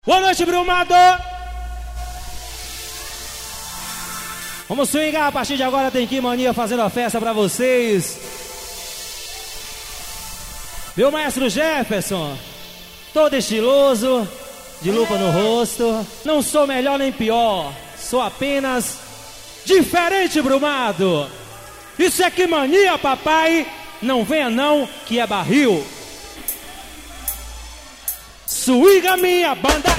Boa noite, Brumado! Vamos swingar, a partir de agora tem que mania fazendo a festa pra vocês. Meu maestro Jefferson, todo estiloso, de lupa no rosto. Não sou melhor nem pior, sou apenas diferente, Brumado. Isso é que mania, papai, não venha não, que é barril. Swinga minha banda.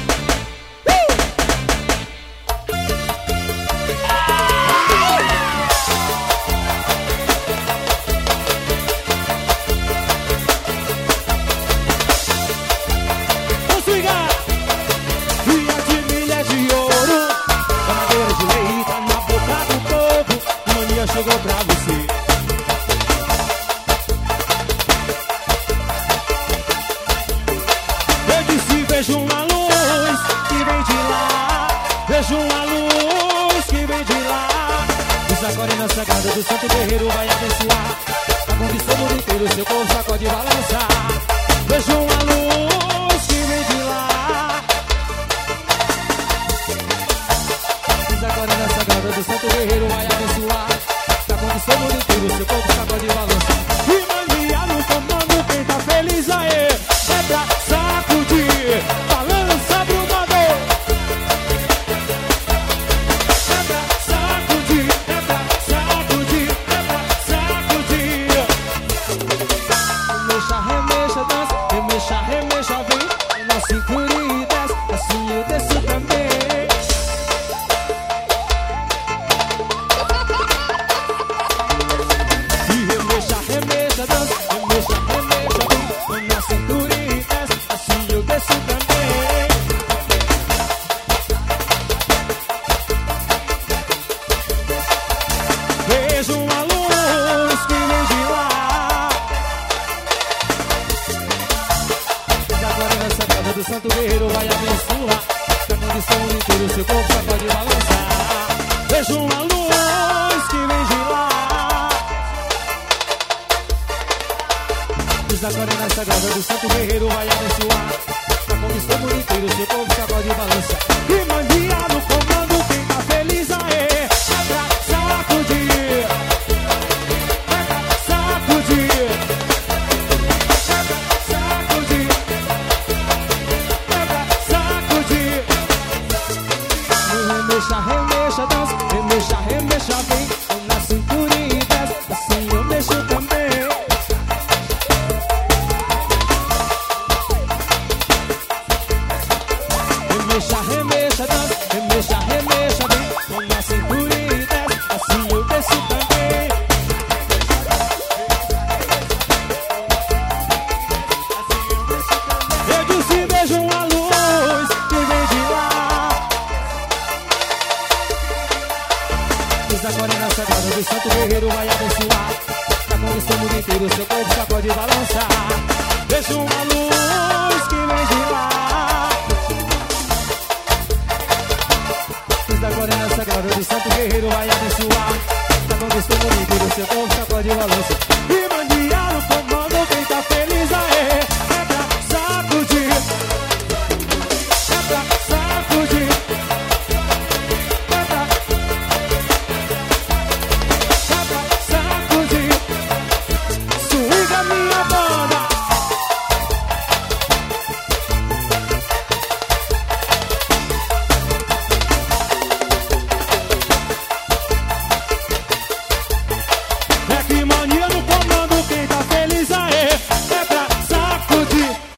Vamos swingar. Filha de milha de ouro, camadeira de lei, tá na boca do povo. Mania chegou pra você. Vejo uma luz que vem de lá, vejo uma luz que vem de lá. O sacorina sagrado do santo guerreiro vai abençoar. A conquista do inteiro, seu corpo sacode e balançar. Vejo uma luz que vem de lá. O sacorina sagrado do santo guerreiro vai abençoar. A conquista do inteiro, seu corpo sacode e balançar. E mania no comando, quem tá feliz aê, é pra sacudir. Balança pro modo. É pra sacudir, é pra sacudir, é pra sacudir. Remexa, remexa, dança, remexa, remexa, vem na cintura e desce, assim eu desço também. E remexa, remexa, dança, remexa, remexa, vem na cintura e desce, assim eu desço também. Vejo uma luz que vem de lá. Agora nessa casa do santo guerreiro vai abençoar. Da condição inteira seu corpo só pode balançar. Vejo uma luz que vem de lá. Agora nessa casa do santo guerreiro vai abençoar. Da condição inteira seu corpo só pode balançar. E mania no comando, quem tá feliz aê, é pra sacudir. É pra sacudir. É pra sacudir. É pra sacudir. Remexa, remexa, dança, remexa, remexa, vem na cintura e desce, assim eu mexo também. Remexa, remexa, dança, remexa, remexa, vem na cintura e desce, assim eu desço também. Eu disse, vejo uma luz que vem de lá. Diz agora na sagrada do santo guerreiro vai abençoar. Da condição mundo inteiro, seu corpo sacode e balançar. Vejo uma luz que vem de lá. Agora na sagrada do santo guerreiro vai abençoar. Da conquista do inteiro, seu corpo sacode e balança.